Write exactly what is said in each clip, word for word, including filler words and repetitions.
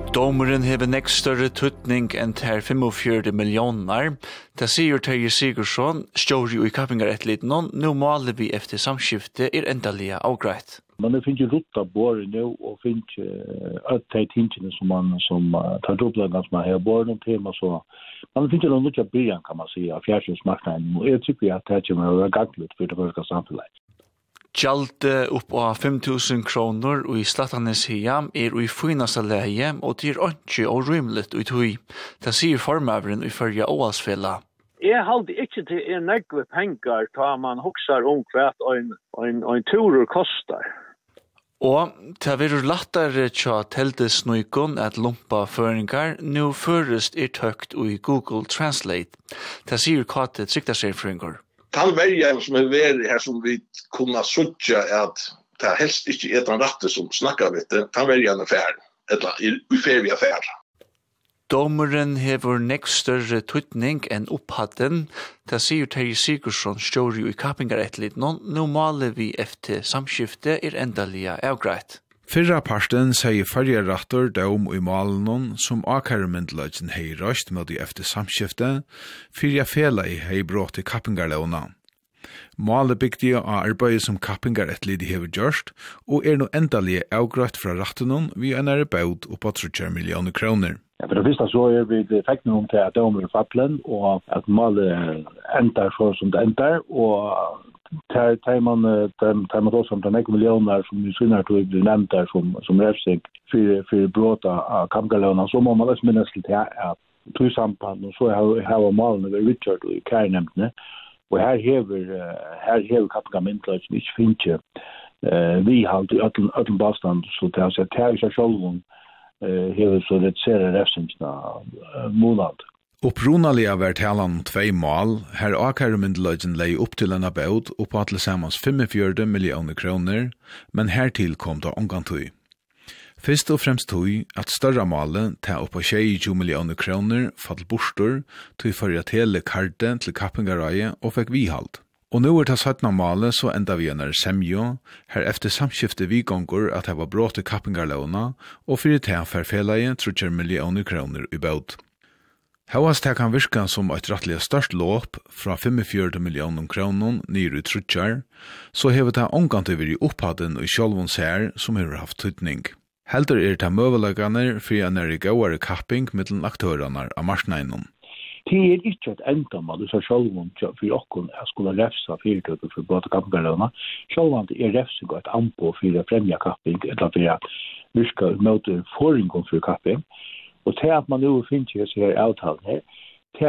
Domeren hever nekst større tutning enn ter fyrtifem millioner. Det sier Terje Sigurdsson, stjóri i kappingarettliten, nå måler vi efter samskifte er endelig avgreit. Man finner rutta båret nå, og finner alt de tingene som man som tar dobbeltene som man har båret noen tema, så man finner noen nødvendig byrjan, kan man si, av fjernsynsmarknaden, og jeg tykker at det kommer å være ganglet for det første samfunnet. Gjaldt upp av fem tusen kroner og i Slattarnes hiam er i finaste leie, og det er ikke og rymligt ut hui. Det sier formøveren i førje Åalsfella. Jeg halde ikke til en negve penger da man huksar om hva en, en, en turer kostar. Og det er lettere tja teltesnøykon at lumpa føringar, nå førest er tøkt i Google Translate. Det sier Kate Tryktaserføringar. Den vergen som er vært her som vi kunne suttje at det helst ikke er den rette som snakker vidt, den vergen er færd, eller i ferie færd. Domeren hever nekst større tutning enn opphatten, det sier Terje Sigurdsson, stjóri i kappingarettliten, nå maler vi efter samskifte er endelig avgreit. Fyrra parten sier farger rattor dom i malen som akarmyndelagen hei røst med de efter samskifte, fyrja fela i hei brått i kappingarleona. Malet bygde av arbeidet som kappingarettlid hever gjørst, og er no endelig avgrøtt fra rattenon vi en er baud oppa trettio millioner kroner. Ja, for det første så er vi effekten om til at domer er fattelen, og at malet endar så som det endar, og tar tar man tar man då som de nio miljoner som vi synar till blir nämnt där som som rävsig för för brott av kampgalona så må man läs minst till att två samband och så har har malen med Richard och Kai nämnt och här häver här häver kampgamintlar som inte finns eh vi har till att att Boston så där så tar jag själv eh häver så det ser rävsingsna månad. Opprunaliga var talan tvei mål, her akarmyndelagen lei opp til en abaud og på til sammans fyrtifem millioner kroner, men hertil kom det omgantui. Først og fremst tui at større målet ta opp på tjue millioner kroner fall bostor til førja tele karde til kappingareie og fikk vihald. Og nu er det sattna målet så enda vi enn er semjo, her efter samskifte vi gonger at det var brått i kappingarleona og fyrir ta ferfelaie trettio millioner kroner i baud. Hauast det kan virka som et rettelig størst låp fra fyrtifem millioner kroner nyr i trutjar, så hever det omgant over i opphaden og sjálvons her som hever haft tydning. Heldur er det møvelagane for en er i gauare kapping mellom aktørene av marsneinon. Det er ikke et endamål, så sjálvons for okkon jeg skulle refsa fyrtøkker for både kappingarløna. Sjálvons er refsing og et anpå for å fremja kapping, eller for å virka møte foringon for kapping. Og til at man nu finner seg her avtalen her, det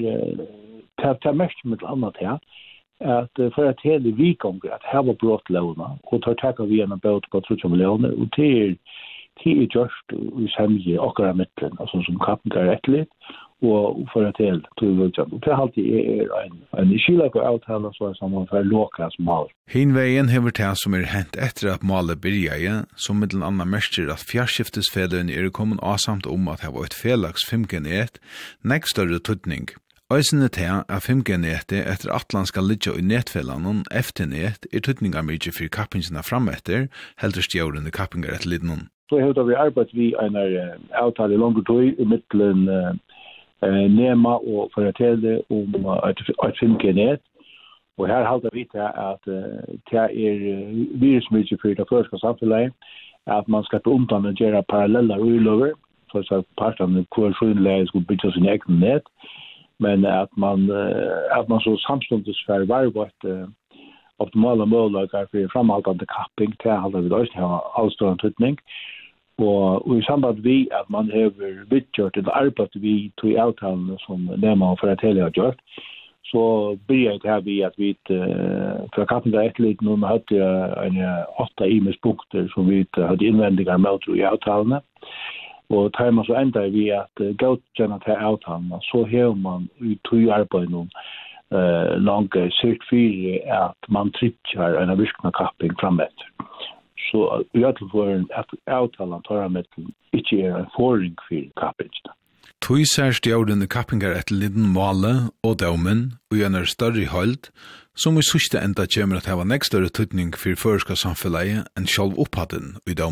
er det mest med annet her, at for at hele vikonger, at her var brått lovene, og tar takk av vi en bøt på trettio millioner, og det er det er gjørst i semje akkurat midtelen, altså som kappen er rettelig, og for at hele tog vøtjent. Og det er alltid er en, en skyldig avtale, så er som man får låka som mal. Hinveien hever det som er hent etter at malet byrjaje, som middelen anna mestrer at fjærskiftesfederen er kommet asamt om at det var et felags fem G-net, nek større tøtning. Øysene til at fem G-netet etter atlan skal ligge i netfellanen efter net er tøtninga mykje for kappingsina frametter, heldur stjårende kappingar etter lidnen. Så har vi arbeidt vi en avtale i langt tøy i midtelen uh, Nema og Foratele om et fem G-net. Og her halter vi til at uh, det er virusmykje for det første samfunnet, at man skal på omtale gjøre paralleller ulover, for at partene hvor skjønnelige skulle bygge sin egen net, men at man, uh, at man så samstundes for varvet uh, optimale måløkker for framhaltende kapping, det halter vi også til å ha allstående tøtning. Og, og i samband vi at man har vidgjort et arbeid vi tog avtalen som Nema og Foratele har gjort, så blir det her vi at vi uh, fra kappen der etterlig noen hadde en åtta imespunkter som vi hadde innvendinger med i avtalene. Og tar man så enda vi at uh, godkjenne til avtalene, så har man i tog arbeid noen uh, langt sikt fire at man trykker en virkende kapping fremetter. Så vi har til for at avtalen tar med ikke er en foring for kappingene. Tui sær stjårende kappingar etter liden male og daumen og en er større hold, som i sørste enda kommer at hava nek større tøtning for førska samfellet enn sjálv opphatten i daumenon.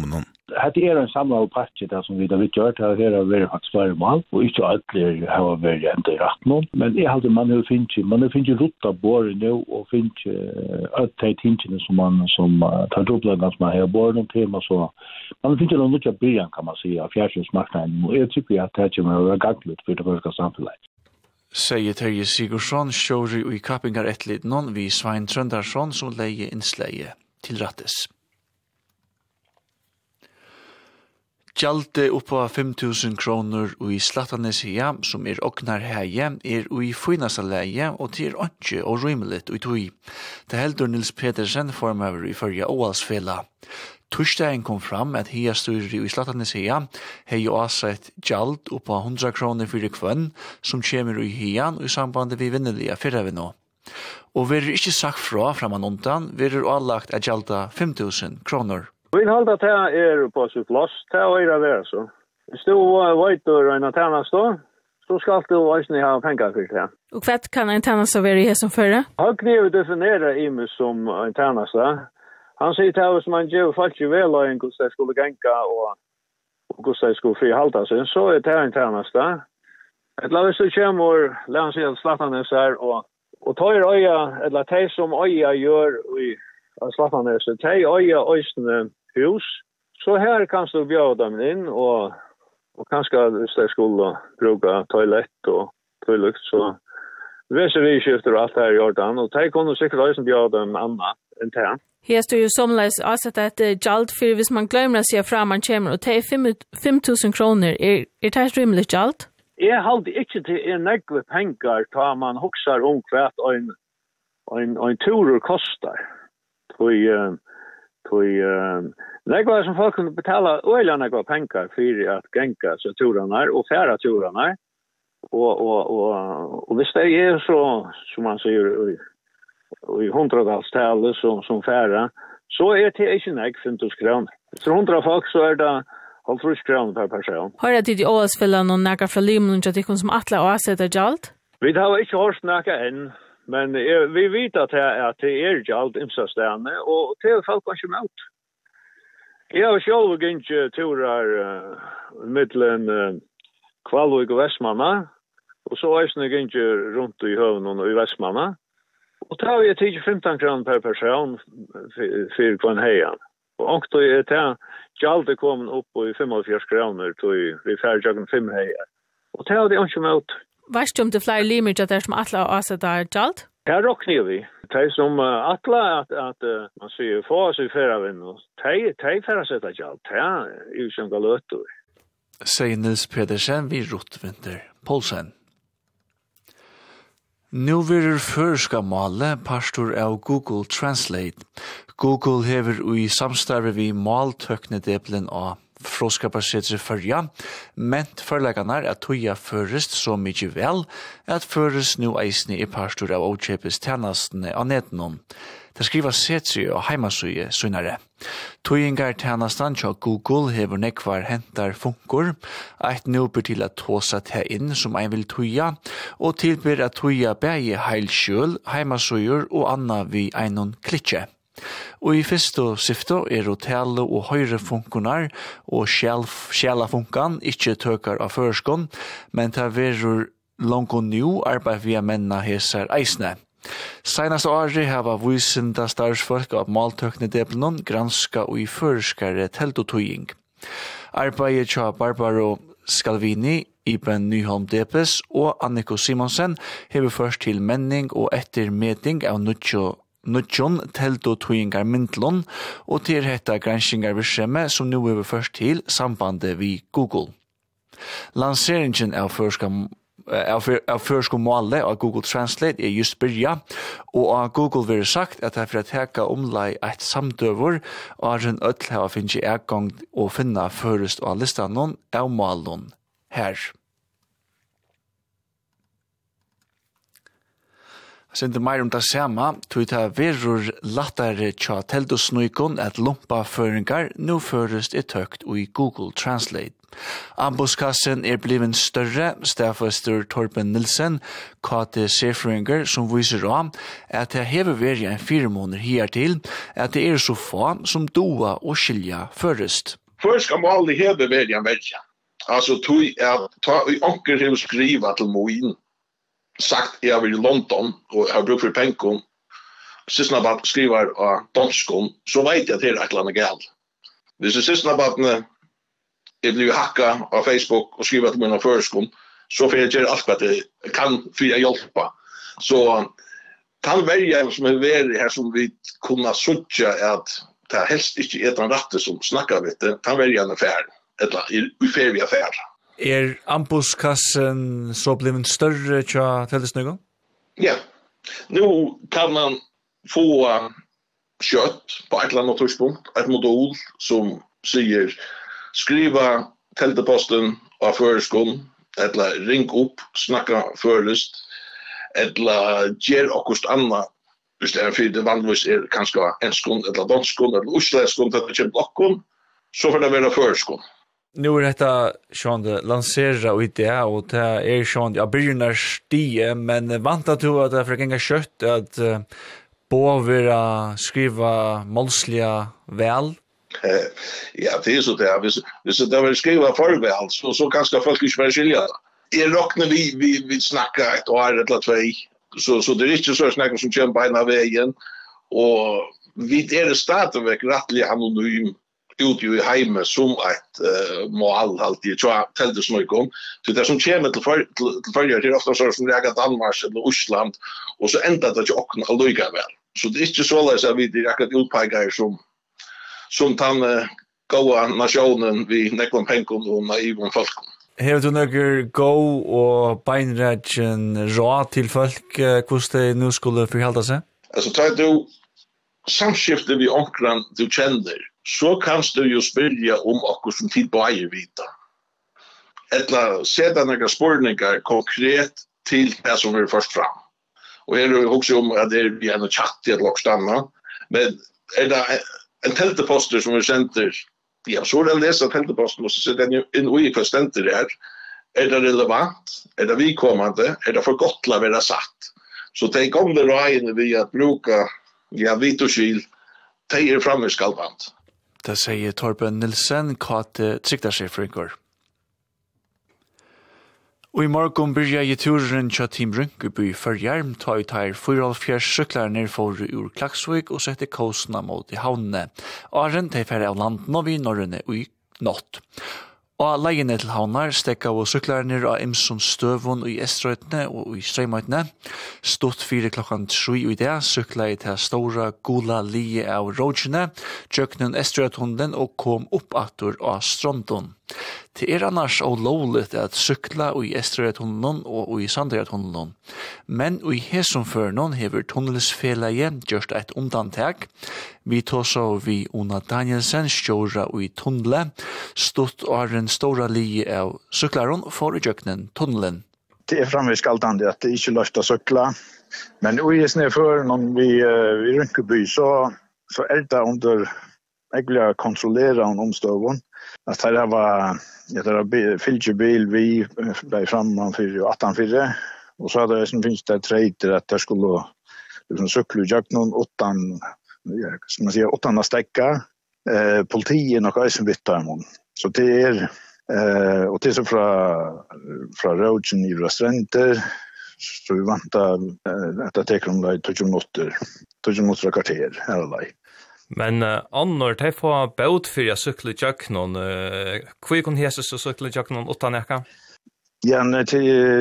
Hette er en samlet pakke der som vi har gjort, her har vært faktisk flere mål, og ikke alle har vært enda i retten. Men jeg hadde man har finnet, man har finnet rutta båret nå, og finnet alle de tingene som man som tar dobbeltene som man har båret noen tema, så man har finnet noen nødvendig byen, kan man si, av fjernsynsmarknaden, og jeg tykker at det kommer å være ganglet for det første samfunnet. Sier Terje Sigurdsson, kjører i Kappingar etterliten, vi Svein Trøndarsson, som leier innsleie til rattes. Gjaldt oppa fem tusen kroner i Slattanesia, som er oknar heie, er i finasta leie, og til er ikke og rymeligt og tog. Det heldur Nils Petersen formøver i førja Åalsfela. Torsdagen kom fram at hia styrer i Slattanesia hei jo avsett gjald oppa hundra kroner fyrir kvann, som kommer i hian og i sambandet vi vinnelige fyrre vi nå. Og vi er ikke sagt fra framan undan, vi er avlagt at gjalda fem tusen kroner. Vi halda at det er på sitt plass, det er det være så. Hvis du vet du en tennast da, så skal du også ha penger for det. Og hva kan en tennast være i som førre? Høgniv definerer Imus som en tennast da. Han sier til oss man gjør faktisk vel og en hvordan de skulle genka og, og hvordan de skulle frihalda seg, så er det en tennast da. Et la hvis du kommer, la han si at Slattanes er, og, og tar øya, eller de som øya gjør i Slattanes, de øya øysene hus, så her kan du bjøde dem inn, og, og kanskje hvis de skulle bruke toalett og toalett, så viser vi skifter alt her i Jordan, og de kunne sikkert også bjøde dem annet enn det. Her står jo somleis avsett et gjald for hvis man glemmer å si fra man kommer, og det er fem tusen kroner. Er, er det rimelig gjald? Jeg halde ikke til en negve penger da man hokser om hvert en, en, en turer koster. Tui, uh, tui, uh, negve som folk kunne betala øyla negve penger for at genka seg turene og færa turene. Og, og, og, og hvis det er så, som man sier, i hundradalstallet som, som færa, så er det ikke negve fem tusen kroner. Så hundra folk så er det halvtrus kroner per person. Har det tid i Ålesfella noen nægge fra Limon til at de som atle og avsette gjald? Vi har ikke hørt nægge enn. Men jeg, vi vet at det, at det er gjald imsastene, og det er folk kanskje med ut. Jeg har selv ikke turer uh, middelen uh, Kvalvik og Vestmanna, og så er jeg ikke rundt i Høvnen og i Vestmanna. Og da har jeg tidlig femten kroner per person for kvann heian. Og da er det gjald er kommet opp i femogfjørs kroner til vi færger fem heier. Og det har de ikke med ut. Vet du om det er flere limer til det som atle og avsetter gjald? Her råkner vi. Det som uh, atle at, at uh, man sier få oss i ferravinn, og det er ferrasetter gjald. Det er jo som galøtter. Sier Nils Pedersen vid Rottvinter Polsen. Nu virer førska male pastor av Google Translate. Google hever i samstarve vi maltøknedeplen av fråskapasetre førja, ment førleganar at toja førest så mykje vel, at førest nu eisne i pastor av åkjepes tjenestene av netenom. Det skriver setri og heimasøye sunnare. Toyingar tjenestan til Google hever nekvar hentar funkor, eit nuber til at tåsa te inn som ein vil toja, og tilbyr at toja bæge heilskjøl, heimasøyer og anna vi einon klitsje. Og i fyrste syfte er hotelle og høyre funkonar og sjælafunkan ikke tøkar av førskånd, men det verur langt og nu arbeid via menna hesar eisne. Senast året hava vysinda starsfolk av maltøknedeplenon granska og i førskare teltotøying. Arbeidet tja Barbaro Scalvini, Iben Nyholm Depes og Anniko Simonsen hever først til menning og ettermeting av Nuccio Nudjon telto tøyingar myntlån, og til hetta granskingar virksomhet som nu er først til sambandet vi Google. Lanseringen av førska av førska målet av Google Translate er just byrja, og av Google vil sagt at det er for å teka omlai eit samdøver, og en ødel har finnst i gang og finna først av listanon av målen her. Sinde meir om det samme, tog det verur lattare tja teldosnøykon at lumpa føringar nu førest er tøkt i Google Translate. Amboskassen er bliven større, stafester Torben Nilsen, K T C-føringer som viser av at det hever vært en fire måneder hertil, at det er så få som doa og skilja førest. Först ska målet hebe välja en välja. Alltså tog jag ta i onkel hur skriva till Moin. Sagt jag vill i London och har brukt för pengar. Sysna bara skriver av danskon så vet jag att det är ett eller annat galt. Hvis jag sysna bara jag blir hacka av Facebook och skriva till mina förskon så får jag göra allt vad det kan för att hjälpa. Så kan välja som är väl här som vi kunna söka att det helst inte är en rätte som snackar vet det kan välja en affär eller i färdig affär. Er ambuskassen så blivit större tja tältesnögon? Ja. Nu kan man få kött på ett eller annat tidspunkt, ett modul som säger skriva tälteposten av förskon eller ring upp, snacka förlust eller ger okkost anna just det för det vanligtvis är kanske en skon eller danskon eller usläskon att det kommer blockon så får det vara förskon. Nu är detta Sean det lansera och det och det är Sean jag börjar stie men vänta du att det för gänga kött att uh, båvera skriva målsliga väl. Ja, det är så där. Hvis, hvis det var skriva förväl så, så kanske folk inte vill skilja det. Jag råknar vi, vi, vi snackar ett år eller två. Så, så det är inte så snackar som kommer beina vägen. Och vi är det stadigväck rättligt anonym ut i hemmet som ett uh, mål alltid. Jag tror att det som kom. Så det som kommer till, för, till, till följer till ofta så som lägger Danmark eller Island. Och så ändrar det inte att lycka väl. Så det är inte så att vi direkt utpekar som som tan uh, goa nationen vi nekvam penkon och naivon folk. Har du några go och beinrätten rå till folk hur det nu skulle förhålla sig? Alltså tar du samskifte vi onkran du känner så kan du ju spyrja om okkur som tid på eier vita. Eller sätta några spårningar konkret till det som är först fram. Och här är det också om att det är en chatt i ett lockstanna. Men är det en tälteposter som är center ja, så är det läsa tälteposten och så sätter den in i förstenter där. Är det relevant? Är det vidkommande? Är det för gott att vara satt? Så tänk om det då vi att bruka ja, vit och skil tejer fram i skalvant. Det säger Torben Nilsen kat tryckta sig för igår. Og I morgon byrja I turen tja Team Rynkeby for hjelm ta ut her fyrhalvfjers syklar ned for ur Klaksvik og sette kåsene mot I havnene. Aren til færre av landen og vi norrøne i nått. Og leiene til havnar stekka og syklar ned av Imsons støvun I Estrøytene og I Streimøytene. Stått fire klokkan tre I det, sykla I til stora gula lie av rådjene, tjøknen Estrøythunden og kom opp atur av Strondon. Det er annars og lovligt at sykla i Estrøytunnelen og i Sandøytunnelen. Men i hesomførnen hever tunnelsfeleie gjørst et undantag. Vi tog så vi Ona Danielsen stjåra i tunnelen, stått av den stora lie av syklaren for I jøknen tunnelen. Det er framviskaltande at det ikke løft å sykla. Men i snøføren vi, vi Rynkeby så, så er det under egentlig kontrollere om omstøven. Att det var jag där filterbil vi blev fram för åttan fyra och så hade det som finns det trader att det skulle liksom cykla jag någon åttan som man säger åttan stäcka eh politien och ösen vittarmon så det är eh och det är så från från roaden I restauranger så vi väntar att det tar om det tjugo minuter tjugo minuter kvarter eller Men uh, annor, de får båt for å sykle I jøknen. Uh, Hvor kan heses å sykle I jøknen utan eka? Ja, det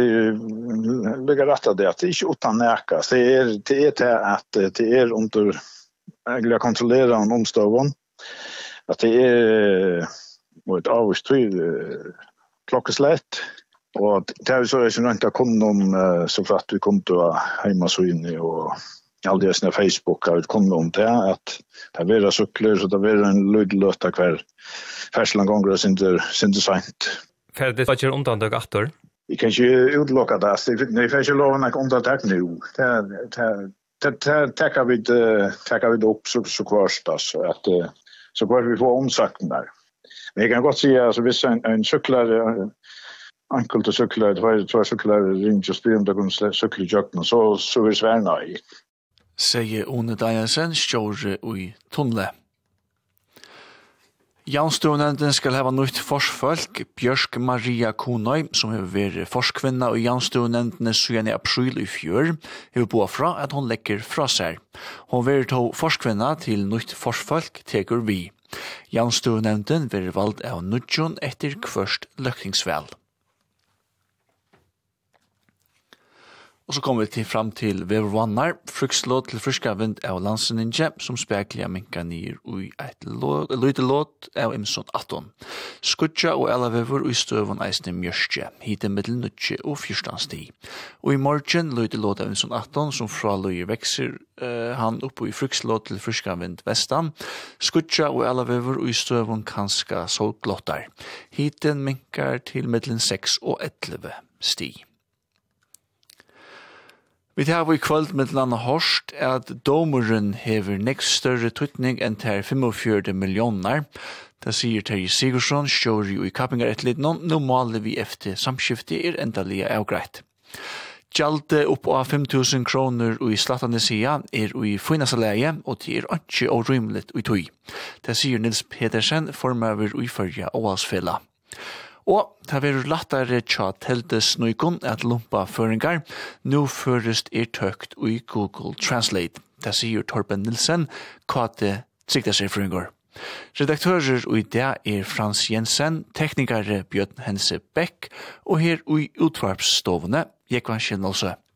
ligger rett av det at det ikke utan eka. Det er det er til at det er under egentlig kontrollere en omstøven. At det er et avvist klokkeslett. Og det er så ikke nødt til å komme om så for at vi kom til å hjemme så inn og all det såna Facebook har kommit om det att det blir cyklar så det blir en lydlöta kväll. Färslan gånger och inte inte sent. För det var ju undantag åter. Vi kan ju utlocka det. Det finns ju loven att undantag nu. Det det det tackar vi tackar vi upp så så kvarst så att så kvar vi får omsakten där. Men jag kan gott säga alltså visst en en cyklar enkelt att cykla, det var två cyklar ringt och spela om det kunde cykla I jøknen så så vill svärna I. Sier One Danielsen, stjåre i tunnelen. Janstornenden skal hava nytt forsfolk, Bjørsk Maria Konøy, som har vært forskvinna i Janstornendene siden i april i fjør, har bo fra at hun lekker fra seg. Hun vil ta forskvinna til nytt forsfolk teker vi. Janstornenden vil valgt av nødjon etter kvørst løkningsvel. Og så kommer vi til fram til Vevervannar, frukslåt til friska vind av landseninje, som spekler minka nir ui et lite låt av imson atton. Skutja og alla vever ui støvun eisne mjørstje, hite middel nutje og fyrstansti. Og i morgen lite låt av imson atton, som fra løyer vekser uh, han oppe i frukslåt til friska vind vestan. Skutja og alla vever ui støvun kanska solglottar. Hiten minkar til middelen seks og elleve sti. Vi tar i kvöld med landa hørst at domeren hever nekst større tutning enn ter fyrtifem millioner. Det sier Terje Sigurdsson, stjåri i kappingarettliden, nå maler vi efter samskiftet er endalige avgreit. Gjaldet opp av fem tusen kroner i slattande sida er i finaste leie, og det er ikke orimligt i tog. Det sier Nils Pedersen, formøver i førja Åhalsfella. Og det er lettere tja teltes nøykon at lumpa føringar, nå førest er tøkt i Google Translate. Det sier Torben Nilsen, hva det sikter seg føringar. Redaktører i det er Frans Jensen, teknikere Bjørn Hense Beck, og her i utvarpsstovene, Jekvann Kjennelse.